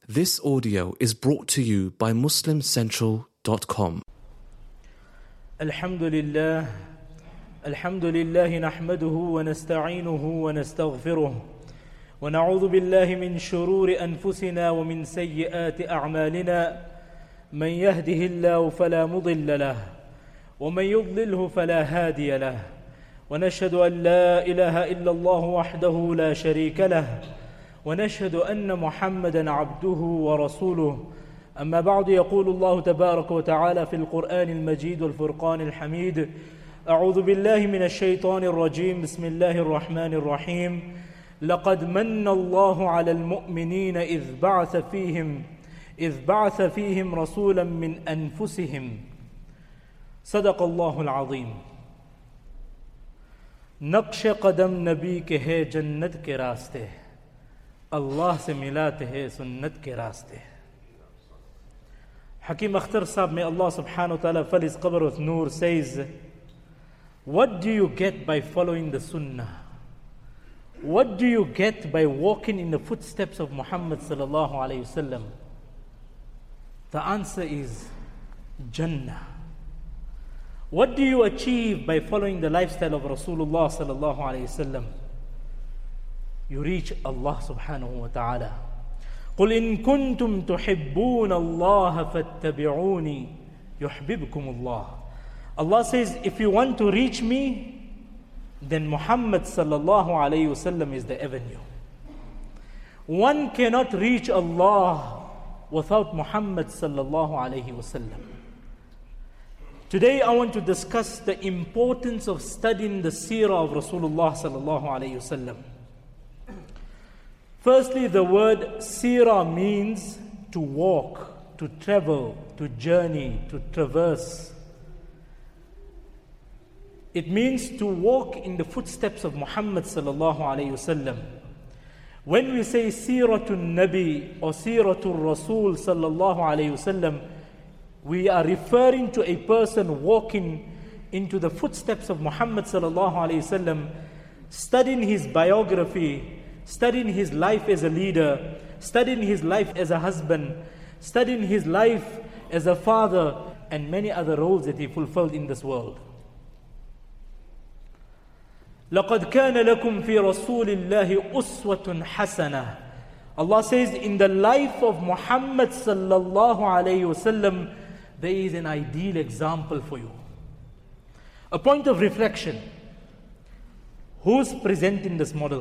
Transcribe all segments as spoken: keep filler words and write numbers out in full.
This audio is brought to you by muslim central dot com. Alhamdulillah, Alhamdulillah nahmaduhu wa nasta'inuhu wa nastaghfiruh wa na'udhu billahi min shururi anfusina wa min sayyiati a'malina man yahdihillahu fala mudilla lahu wa man yudlilhu fala hadiya lahu wa nashhadu an la ilaha illa Allah wahdahu la sharika lahu ونشهد أن محمدًا عبده ورسوله أما بعد يقول الله تبارك وتعالى في القرآن المجيد والفرقان الحميد أعوذ بالله من الشيطان الرجيم بسم الله الرحمن الرحيم لقد من الله على المؤمنين إذ بعث فيهم إذ بعث فيهم رسولا من أنفسهم صدق الله العظيم نقش قدم نبی کے ہے جنت کے راستے اللہ سے ملاتے ہیں سنت کے راستے. Hakim Akhtar Sahib, may Allah subhanahu wa ta'ala fill his qabr with noor, says, what do you get by following the sunnah? What do you get by walking in the footsteps of Muhammad sallallahu alayhi wasallam? The answer is Jannah. What do you achieve by following the lifestyle of Rasulullah sallallahu alayhi wasallam? You reach Allah subhanahu wa ta'ala. قُلْ إِن كُنْتُمْ تُحِبُّونَ اللَّهَ فَاتَّبِعُونِي يُحْبِبْكُمُ اللَّهِ. Allah says, if you want to reach me, then Muhammad sallallahu alayhi wasallam is the avenue. One cannot reach Allah without Muhammad sallallahu alayhi wasallam. Today I want to discuss the importance of studying the seerah of Rasulullah sallallahu alayhi wasallam. Firstly, the word seerah means to walk, to travel, to journey, to traverse. It means to walk in the footsteps of Muhammad sallallahu alayhi wasallam. When we say seeratul Nabi or seeratul Rasul sallallahu alayhi wasallam, we are referring to a person walking into the footsteps of Muhammad sallallahu alayhi wasallam, studying his biography, studying his life as a leader, studying his life as a husband, studying his life as a father, and many other roles that he fulfilled in this world. لَقَدْ كَانَ لَكُمْ فِي رَسُولِ اللَّهِ أُسْوَةٌ حَسَنَةٌ. Allah says, in the life of Muhammad sallallahu alayhi wasallam, there is an ideal example for you. A point of reflection. Who's presenting this model?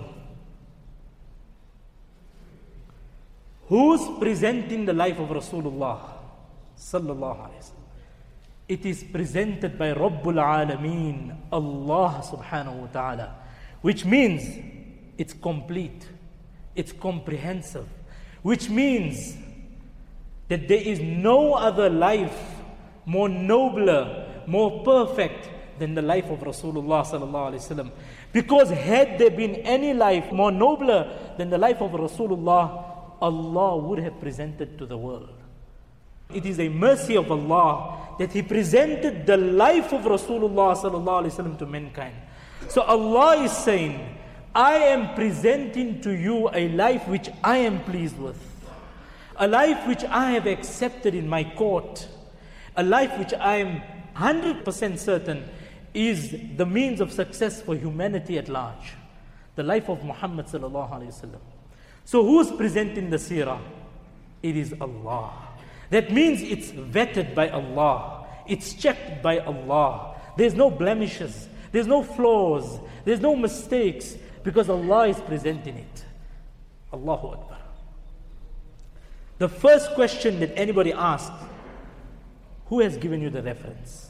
Who's presenting the life of Rasulullah sallallahu alayhi wasallam? It is presented by Rabbul Alameen, Allah subhanahu wa ta'ala, which means it's complete, it's comprehensive, which means that there is no other life more nobler, more perfect than the life of Rasulullah sallallahu alayhi wasallam. Because had there been any life more nobler than the life of Rasulullah, Allah would have presented to the world. It is a mercy of Allah that He presented the life of Rasulullah sallallahu alaihi wasallam to mankind. So Allah is saying, I am presenting to you a life which I am pleased with, a life which I have accepted in my court, a life which I am one hundred percent certain is the means of success for humanity at large. The life of Muhammad sallallahu alaihi wasallam. So who's presenting the seerah? It is Allah. That means it's vetted by Allah. It's checked by Allah. There's no blemishes. There's no flaws. There's no mistakes, because Allah is presenting it. Allahu Akbar. The first question that anybody asks, who has given you the reference?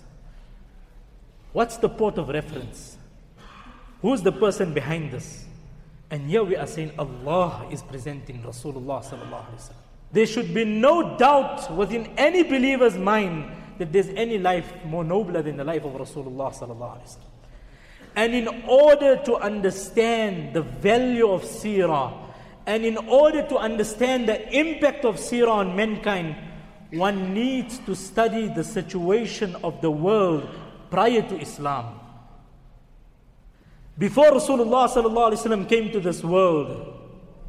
What's the port of reference? Who's the person behind this? And here we are saying Allah is presenting Rasulullah sallallahu alaihi wasallam. There should be no doubt within any believer's mind that there's any life more nobler than the life of Rasulullah sallallahu alaihi wasallam. And in order to understand the value of seerah, and in order to understand the impact of seerah on mankind, one needs to study the situation of the world prior to Islam. Before Rasulullah sallallahu alaihi wasallam came to this world,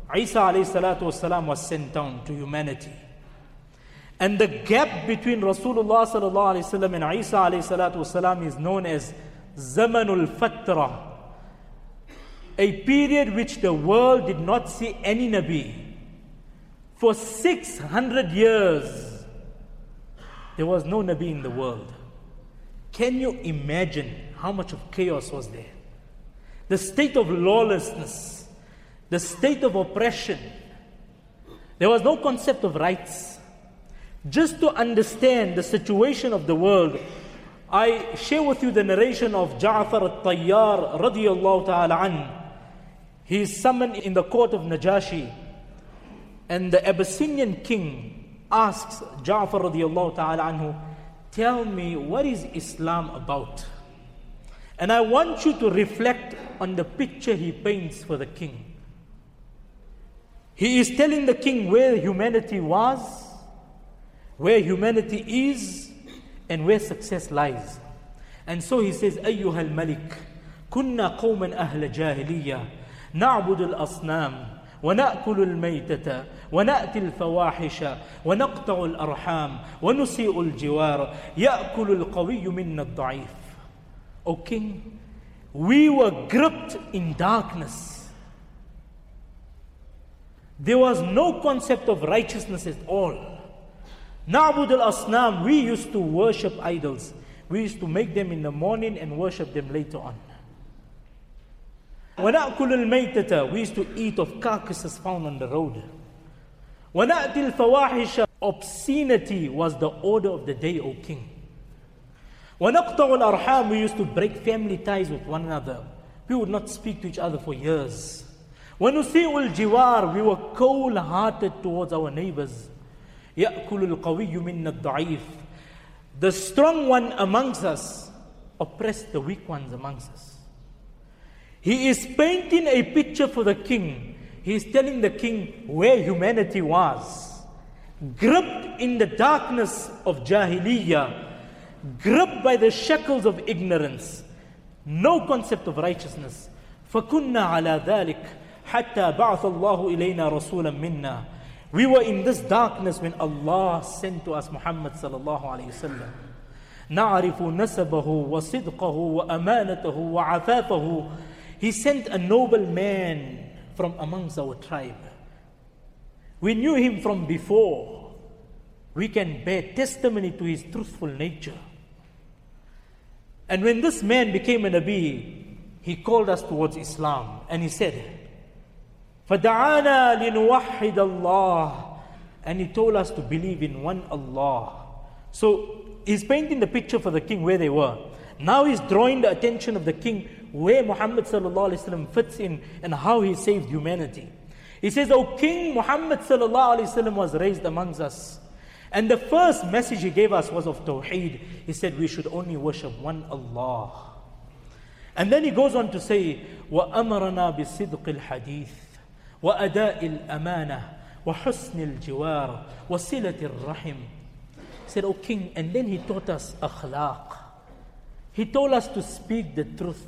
Isa alayhi salatu wasalam was sent down to humanity. And the gap between Rasulullah sallallahu alayhi wasallam and Isa alayhi salatu wasalam is known as Zamanul Fatra, a period which the world did not see any Nabi. For six hundred years, there was no Nabi in the world. Can you imagine how much of chaos was there? The state of lawlessness, the state of oppression. There was no concept of rights. Just to understand the situation of the world, I share with you the narration of Ja'far al-Tayyar radiyallahu ta'ala an. He is summoned in the court of Najashi, and the Abyssinian king asks Ja'far radiyallahu ta'ala anhu, tell me, what is Islam about? And I want you to reflect on the picture he paints for the king. He is telling the king where humanity was, where humanity is, and where success lies. And so he says, أيها الملك كنا قوما أهل جاهلية نعبد الأصنام ونأكل الميتة ونأتي الفواحش ونقطع الأرحام ونسيء الجوار يأكل القوي منا الضعيف. O king, we were gripped in darkness. There was no concept of righteousness at all. Na'bud al-asnam, we used to worship idols. We used to make them in the morning and worship them later on. وَنَأْكُلُ الْمَيْتَةَ, we used to eat of carcasses found on the road. وَنَأْتِي الْفَوَاحِشَ, obscenity was the order of the day, O king. وَنَقْطَعُ الْأَرْحَامِ, we used to break family ties with one another. We would not speak to each other for years. وَنُسِيءُ الْجِوَارِ, we were cold-hearted towards our neighbors. يَأْكُلُ الْقَوِيُّ مِنَّ الضَّعِيفِ, the strong one amongst us oppressed the weak ones amongst us. He is painting a picture for the king. He is telling the king where humanity was. Gripped in the darkness of Jahiliyyah, gripped by the shackles of ignorance, no concept of righteousness. فَكُنَّا عَلَى ذَلِكَ حَتَّى بَعْثَ اللَّهُ إِلَيْنَا رَسُولًا مِنَّا. We were in this darkness when Allah sent to us Muhammad sallallahu alayhi wasallam. نَعْرِفُ نَسَبَهُ وَصِدْقَهُ وَأَمَانَتَهُ وَعَفَافَهُ. He sent a noble man from amongst our tribe. We knew him from before. We can bear testimony to his truthful nature. And when this man became a Nabi, he called us towards Islam. And he said, فَدَعَانَا لِنُوَحِّدَ اللَّهِ, and he told us to believe in one Allah. So he's painting the picture for the king where they were. Now he's drawing the attention of the king where Muhammad sallallahu alaihi wasallam fits in and how he saved humanity. He says, O King, Muhammad sallallahu alaihi wasallam was raised amongst us. And the first message he gave us was of Tawheed. He said we should only worship one Allah. And then he goes on to say, وَأَمَرَنَا بِصِدْقِ الْحَدِيثِ وَأَدَاءِ الْأَمَانَةِ وَحُسْنِ الْجِوَارِ وَصِلَةِ الرَّحِمِ. He said, O King, and then he taught us akhlaq. He told us to speak the truth.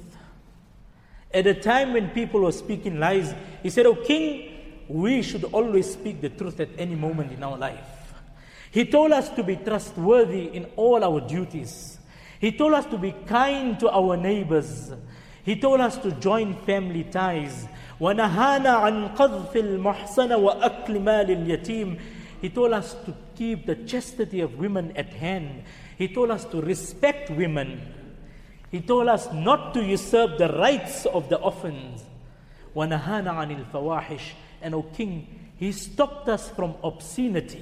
At a time when people were speaking lies, he said, O King, we should always speak the truth at any moment in our life. He told us to be trustworthy in all our duties. He told us to be kind to our neighbors. He told us to join family ties. وَنَهَانَا عَنْ قَذْفِ الْمُحْصَنَ وَأَكْلِ مَالِ الْيَتِيمِ. He told us to keep the chastity of women at hand. He told us to respect women. He told us not to usurp the rights of the orphans. وَنَهَانَ عَنِ الْفَوَاحِشِ. And O King, He stopped us from obscenity.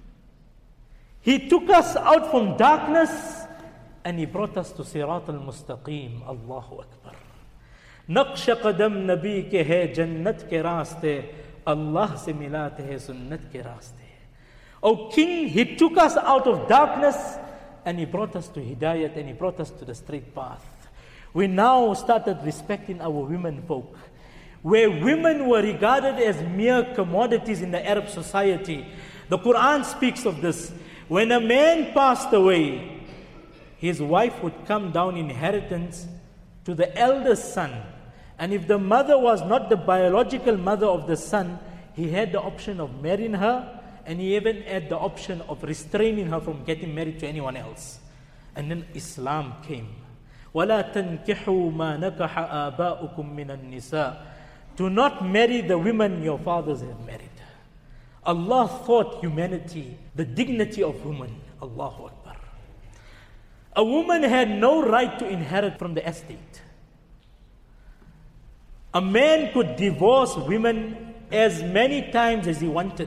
He took us out from darkness and He brought us to Sirat al-Mustaqim. Allahu Akbar. Naqsh qadam nabi ke hai jannat ke raaste, Allah se milate hai sunnat ke raaste. O King, He took us out of darkness and He brought us to Hidayat and He brought us to the straight path. We now started respecting our women folk. Where women were regarded as mere commodities in the Arab society. The Quran speaks of this. When a man passed away, his wife would come down inheritance to the eldest son. And if the mother was not the biological mother of the son, he had the option of marrying her, and he even had the option of restraining her from getting married to anyone else. And then Islam came. وَلَا تَنْكِحُوا مَا نَكَحَ آبَاؤُكُم مِّنَ النِّسَاءِ. Do not marry the women your fathers have married. Allah thought humanity, the dignity of women. Allahu Akbar. A woman had no right to inherit from the estate. A man could divorce women as many times as he wanted.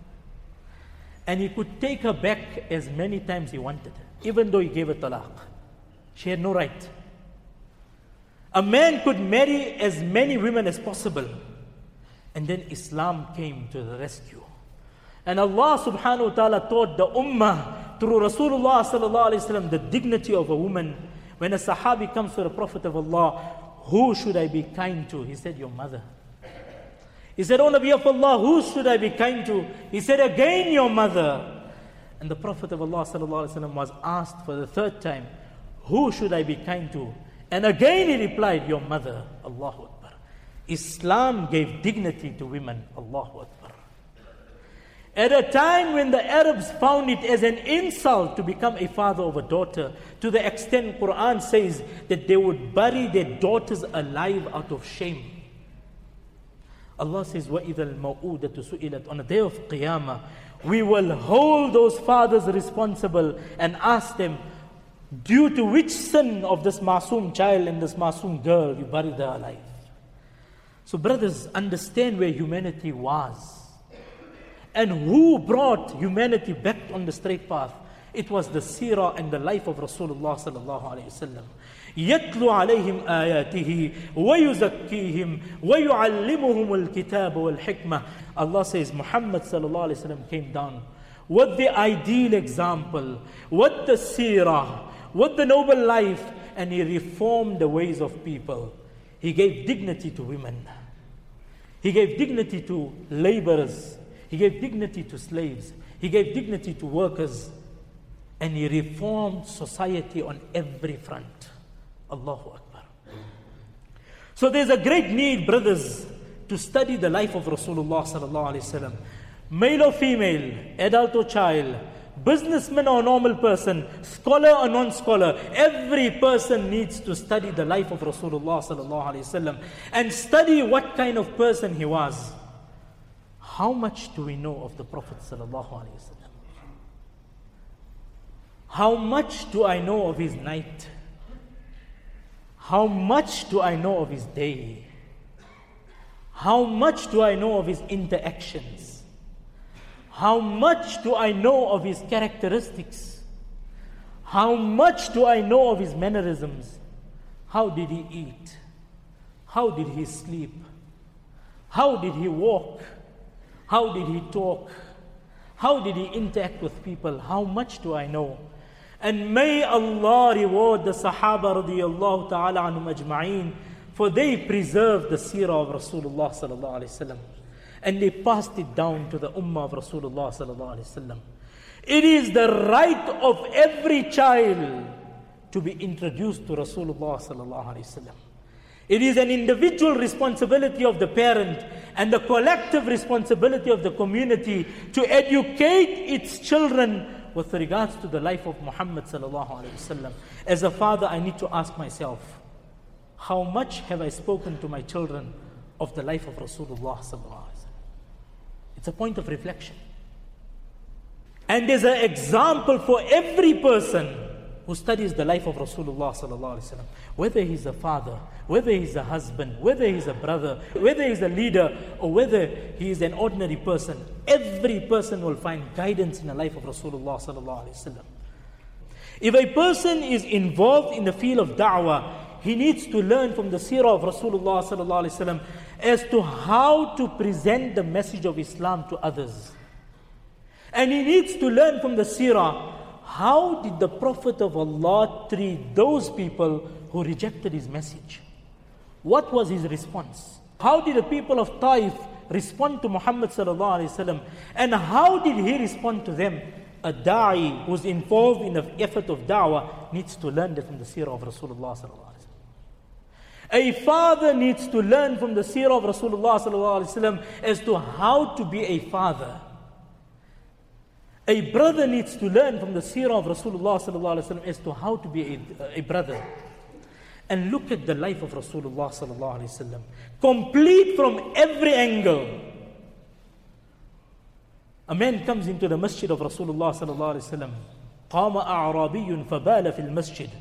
And he could take her back as many times he wanted, even though he gave her talaq. She had no right. A man could marry as many women as possible. And then Islam came to the rescue. And Allah subhanahu wa ta'ala taught the ummah through Rasulullah sallallahu alayhi wa sallam the dignity of a woman. When a sahabi comes to the Prophet of Allah, who should I be kind to? He said, your mother. He said, O Nabi of Allah, who should I be kind to? He said, again your mother. And the Prophet of Allah sallallahu alayhi wa sallam was asked for the third time, who should I be kind to? And again he replied, your mother. Allahu Akbar. Islam gave dignity to women. Allahu Akbar. At a time when the Arabs found it as an insult to become a father of a daughter, to the extent Quran says that they would bury their daughters alive out of shame. Allah says, وَإِذَا الْمَوْءُودَةُ سُئِلَتْ. On the day of Qiyamah, we will hold those fathers responsible and ask them, due to which sin of this masoom child and this masoom girl you buried her alive? So brothers, understand where humanity was. And who brought humanity back on the straight path? It was the seerah and the life of Rasulullah sallallahu alayhi wa sallam. يَتْلُ عَلَيْهِمْ آيَاتِهِ وَيُزَكِّيهِمْ وَيُعَلِّمُهُمُ الْكِتَابَ وَالْحِكْمَةِ. Allah says Muhammad sallallahu alayhi wa sallam came down with the ideal example, with the seerah, with the noble life, and he reformed the ways of people. He gave dignity to women. He gave dignity to laborers. He gave dignity to slaves. He gave dignity to workers. And he reformed society on every front. Allahu Akbar. So there's a great need, brothers, to study the life of Rasulullah sallallahu alaihi wasallam. Male or female, adult or child, businessman or normal person, scholar or non-scholar, every person needs to study the life of Rasulullah sallallahu alaihi wasallam and study what kind of person he was. How much do we know of the Prophet sallallahu alaihi wasallam? How much do I know of his night? How much do I know of his day? How much do I know of his interactions? How much do I know of his characteristics? How much do I know of his mannerisms? How did he eat? How did he sleep? How did he walk? How did he talk? How did he interact with people? How much do I know? And may Allah reward the Sahaba radiyallahu ta'ala anhum ajma'een, for they preserved the seerah of Rasulullah sallallahu alayhi wasallam. And they passed it down to the ummah of Rasulullah sallallahu alayhi wasallam. It is the right of every child to be introduced to Rasulullah sallallahu alayhi wasallam. It is an individual responsibility of the parent and the collective responsibility of the community to educate its children with regards to the life of Muhammad sallallahu alaihi wasallam. As a father, I need to ask myself, how much have I spoken to my children of the life of Rasulullah sallallahu alaihi wasallam? It's a point of reflection. And there's an example for every person who studies the life of Rasulullah sallallahu alaihi wasallam. Whether he's a father, whether he's a husband, whether he's a brother, whether he's a leader, or whether he is an ordinary person, every person will find guidance in the life of Rasulullah sallallahu alaihi wasallam. If a person is involved in the field of da'wah, he needs to learn from the seerah of Rasulullah sallallahu alaihi wasallam as to how to present the message of Islam to others. And he needs to learn from the seerah, how did the Prophet of Allah treat those people who rejected his message? What was his response? How did the people of Taif respond to Muhammad sallallahu alaihi wasallam? And how did he respond to them? A da'i who's involved in the effort of da'wah needs to learn that from the seerah of Rasulullah sallallahu alaihi wasallam. A father needs to learn from the seerah of Rasulullah sallallahu alaihi wasallam as to how to be a father. A brother needs to learn from the seerah of Rasulullah sallallahu alaihi wasallam as to how to be a, a brother. And look at the life of Rasulullah sallallahu alaihi wasallam, complete from every angle. A man comes into the masjid of Rasulullah sallallahu alaihi wasallam. قام أعرابي فبال في المسجد.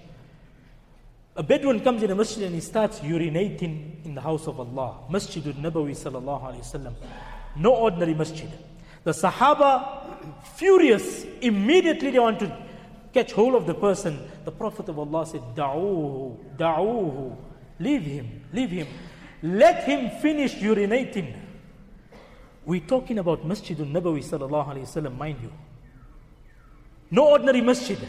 A Bedouin comes in the masjid and he starts urinating in the house of Allah. Masjidul Nabawi sallallahu alayhi wasallam. No ordinary masjid. The Sahaba, furious, immediately they want to catch hold of the person. The Prophet of Allah said, Da'uhu, da'uhu. Leave him, leave him. Let him finish urinating. We're talking about Masjidul Nabawi sallallahu alayhi wasallam, mind you. No ordinary masjid.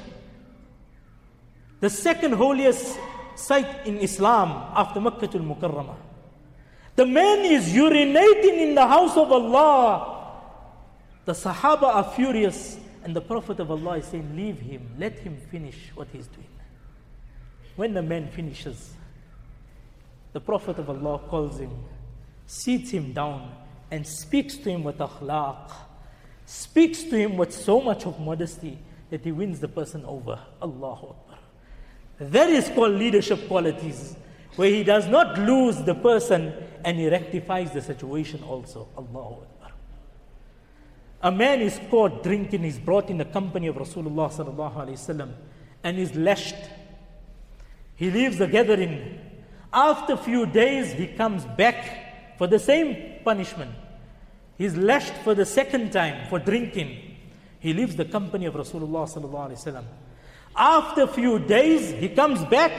The second holiest site in Islam after Makkatul Mukarramah. The man is urinating in the house of Allah. The Sahaba are furious and the Prophet of Allah is saying, leave him, let him finish what he's doing. When the man finishes, the Prophet of Allah calls him, seats him down and speaks to him with akhlaq, speaks to him with so much of modesty that he wins the person over. Allahu Akbar. That is called leadership qualities, where he does not lose the person and he rectifies the situation also. Allahu Akbar. A man is caught drinking, he's brought in the company of Rasulullah sallallahu alaihi wasallam and is lashed. He leaves the gathering. After a few days, he comes back for the same punishment. He's lashed for the second time for drinking. He leaves the company of Rasulullah sallallahu alaihi wasallam. After a few days, he comes back.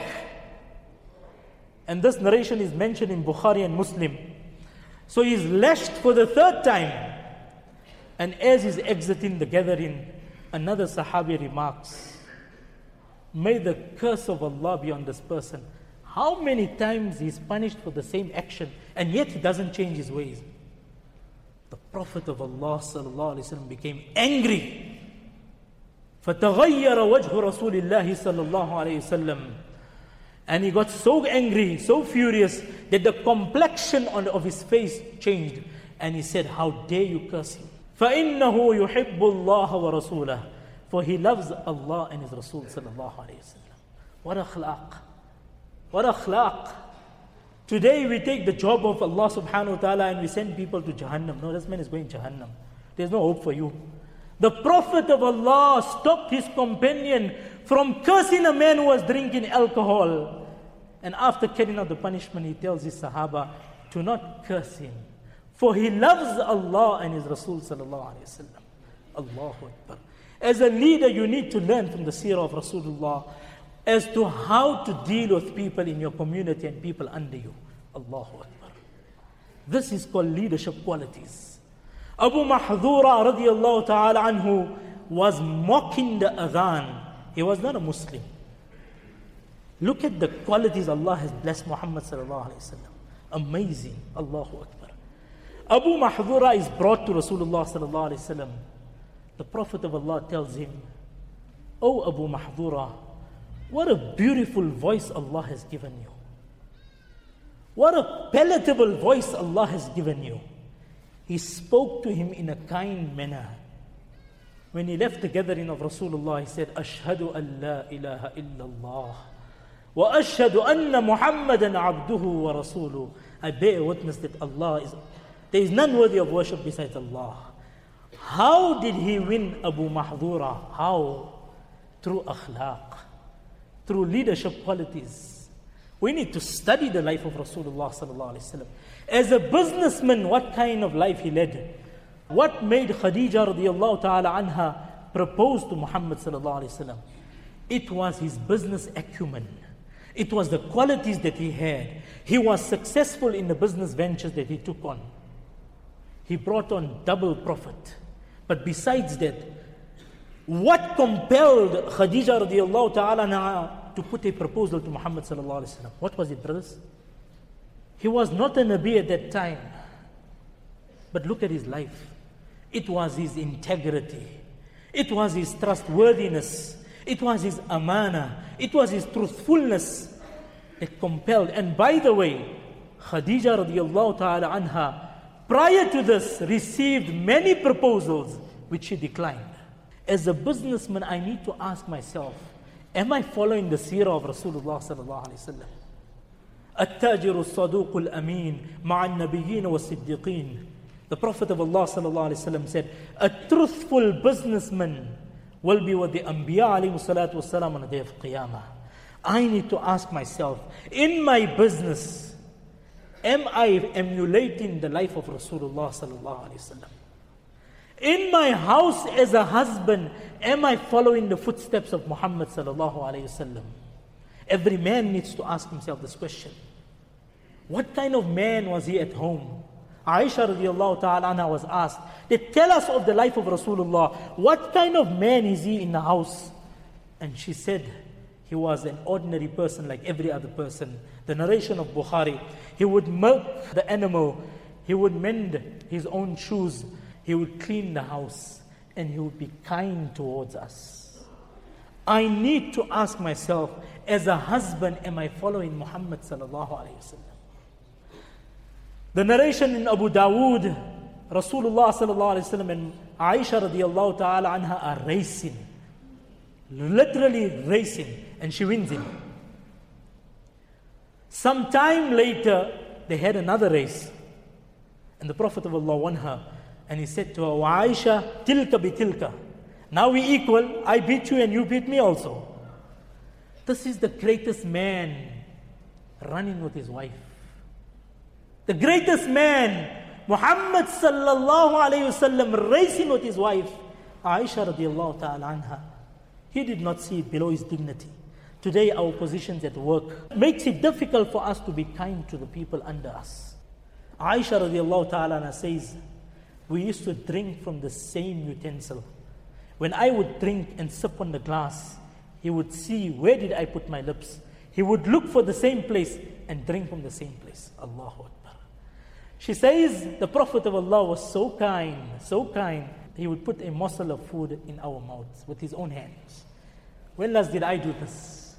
And this narration is mentioned in Bukhari and Muslim. So he's lashed for the third time. And as he's exiting the gathering, another Sahabi remarks, may the curse of Allah be on this person. How many times he's punished for the same action, and yet he doesn't change his ways. The Prophet of Allah sallallahu alaihi wasallam became angry. فَتَغَيَّرَ وَجْهُ رَسُولِ اللَّهِ صَلَّى اللَّهُ عَلَيْهِ وسلم. And he got so angry, so furious, that the complexion on, of his face changed. And he said, how dare you curse him? فَإِنَّهُ يُحِبُّ اللَّهَ وَرَسُولَهُ. For he loves Allah and His Rasul sallallahu alayhi wa sallam. What akhlaq. What akhlaq. Today we take the job of Allah subhanahu wa ta'ala and we send people to Jahannam. No, this man is going to Jahannam. There's no hope for you. The Prophet of Allah stopped his companion from cursing a man who was drinking alcohol. And after carrying out the punishment, he tells his Sahaba to not curse him. For he loves Allah and His Rasul sallallahu alayhi wa sallam. Allahu Akbar. As a leader, you need to learn from the seerah of Rasulullah as to how to deal with people in your community and people under you. Allahu Akbar. This is called leadership qualities. Abu Mahdura radiyallahu ta'ala anhu was mocking the adhan. He was not a Muslim. Look at the qualities Allah has blessed Muhammad sallallahu alayhi wa sallam. Amazing. Allahu Akbar. Abu Mahdura is brought to Rasulullah sallallahu alayhi wa sallam. The Prophet of Allah tells him, "O Abu Mahdura, what a beautiful voice Allah has given you. What a palatable voice Allah has given you." He spoke to him in a kind manner. When he left the gathering of Rasulullah, he said, "Ashhadu an la ilaha illallah wa ashhadu anna Muhammadan abduhu wa rasuluh." I bear witness that Allah is, there is none worthy of worship besides Allah. How did he win Abu Mahdura? How? Through akhlaq, through leadership qualities. We need to study the life of Rasulullah sallallahu alaihi wasallam. As a businessman, what kind of life he led? What made Khadija radiyallahu ta'ala anha propose to Muhammad sallallahu alaihi wasallam? It was his business acumen. It was the qualities that he had. He was successful in the business ventures that he took on. He brought on double profit. But besides that, what compelled Khadija radiyallahu ta'ala anha to put a proposal to Muhammad sallallahu alaihi wasallam? What was it, brothers? He was not a Nabi at that time. But look at his life. It was his integrity. It was his trustworthiness. It was his amana. It was his truthfulness. It compelled. And by the way, Khadija radiallahu ta'ala anha, prior to this, received many proposals which she declined. As a businessman, I need to ask myself, am I following the seerah of Rasulullah sallallahu alayhi wa sallam? التاجر الصدوق الأمين مع النبيين والصديقين. The Prophet of Allah sallallahu alayhi wa sallam said, a truthful businessman will be with the Anbiya alayhi salatu wasalam on the day of Qiyamah. I need to ask myself, in my business, am I emulating the life of Rasulullah sallallahu alayhi wa sallam? In my house as a husband, am I following the footsteps of Muhammad sallallahu alayhi wa sallam? Every man needs to ask himself this question. What kind of man was he at home? Aisha radiallahu ta'ala anha was asked, they tell us of the life of Rasulullah. What kind of man is he in the house? And she said, he was an ordinary person like every other person. The narration of Bukhari, he would milk the animal, he would mend his own shoes, he would clean the house, and he would be kind towards us. I need to ask myself, as a husband, am I following Muhammad sallallahu alayhi wa sallam? The narration in Abu Dawood, Rasulullah sallallahu alayhi wa sallam and Aisha radiallahu ta'ala anha are racing. Literally racing. And she wins him. Some time later, they had another race. And the Prophet of Allah won her. And he said to her, Wa Aisha, tilka bi tilka. Now we equal. I beat you and you beat me also. This is the greatest man running with his wife. The greatest man, Muhammad sallallahu alayhi wa sallam, racing with his wife, Aisha radiallahu ta'ala anha. He did not see it below his dignity. Today our positions at work makes it difficult for us to be kind to the people under us. Aisha radiallahu ta'ala anha says, we used to drink from the same utensil. When I would drink and sip on the glass, he would see where did I put my lips. He would look for the same place and drink from the same place. Allahu Akbar. She says the Prophet of Allah was so kind, so kind, he would put a morsel of food in our mouths with his own hands. When last did I do this?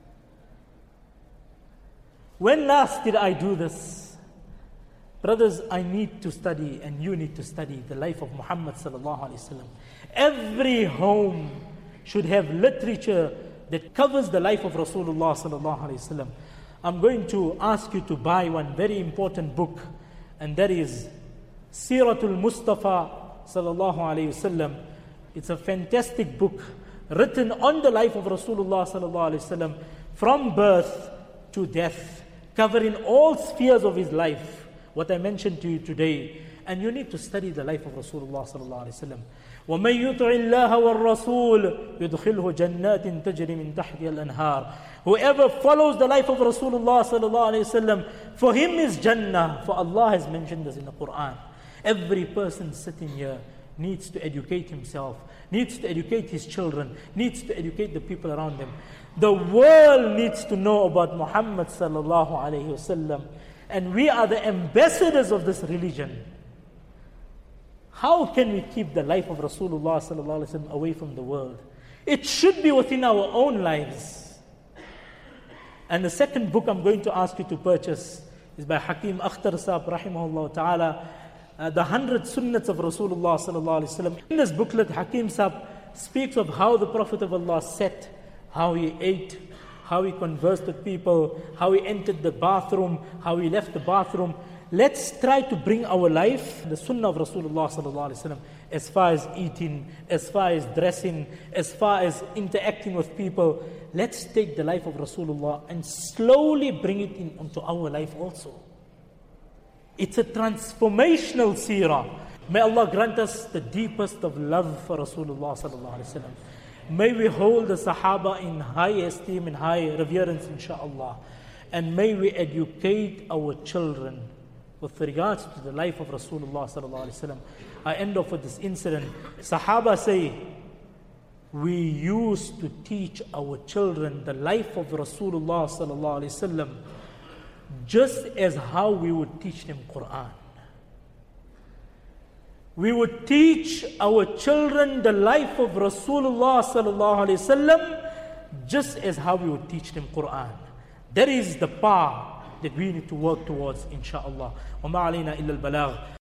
When last did I do this? Brothers, I need to study and you need to study the life of Muhammad sallallahu alaihi wasallam. Every home should have literature that covers the life of Rasulullah sallallahu alaihi wasallam. I'm going to ask you to buy one very important book, and that is Siratul Mustafa sallallahu alaihi wasallam. It's a fantastic book written on the life of Rasulullah sallallahu alaihi wasallam from birth to death, covering all spheres of his life. What I mentioned to you today, and you need to study the life of Rasulullah sallallahu alaihi wasallam. وَمَن يُطِعِ اللَّهَ وَالرَّسُولَ يُدْخِلْهُ جَنَّاتٍ تَجْرِي مِن تَحْتِهَا الْأَنْهَارُ. Whoever follows the life of Rasulullah sallallahu alaihi wasallam, for him is Jannah. For Allah has mentioned this in the Quran. Every person sitting here needs to educate himself, needs to educate his children, needs to educate the people around them. The world needs to know about Muhammad sallallahu alaihi wasallam, and we are the ambassadors of this religion. How can we keep the life of Rasulullah sallallahu alaihi wasallam away from the world? It should be within our own lives. And the second book I'm going to ask you to purchase is by Hakim Akhtar Saab rahimahullah ta'ala, uh, The Hundred Sunnats of Rasulullah sallallahu alaihi wasallam. In this booklet, Hakim Saab speaks of how the Prophet of Allah sat, how he ate, how he conversed with people, how he entered the bathroom, how he left the bathroom. Let's try to bring our life, the sunnah of Rasulullah sallallahu alaihi wasallam, as far as eating, as far as dressing, as far as interacting with people. Let's take the life of Rasulullah and slowly bring it in onto our life also. It's a transformational seerah. May Allah grant us the deepest of love for Rasulullah sallallahu alaihi wasallam. May we hold the Sahaba in high esteem and high reverence, inshaAllah. And may we educate our children with regards to the life of Rasulullah sallallahu alaihi wasallam. I end off with this incident. Sahaba say, we used to teach our children the life of Rasulullah sallallahu alaihi wasallam just as how we would teach them Quran. We would teach our children the life of Rasulullah sallallahu alaihi wasallam just as how we would teach them Quran. That is the path that we need to work towards, inshaAllah. وَمَا عَلَيْنَا إِلَّا الْبَلَاغِ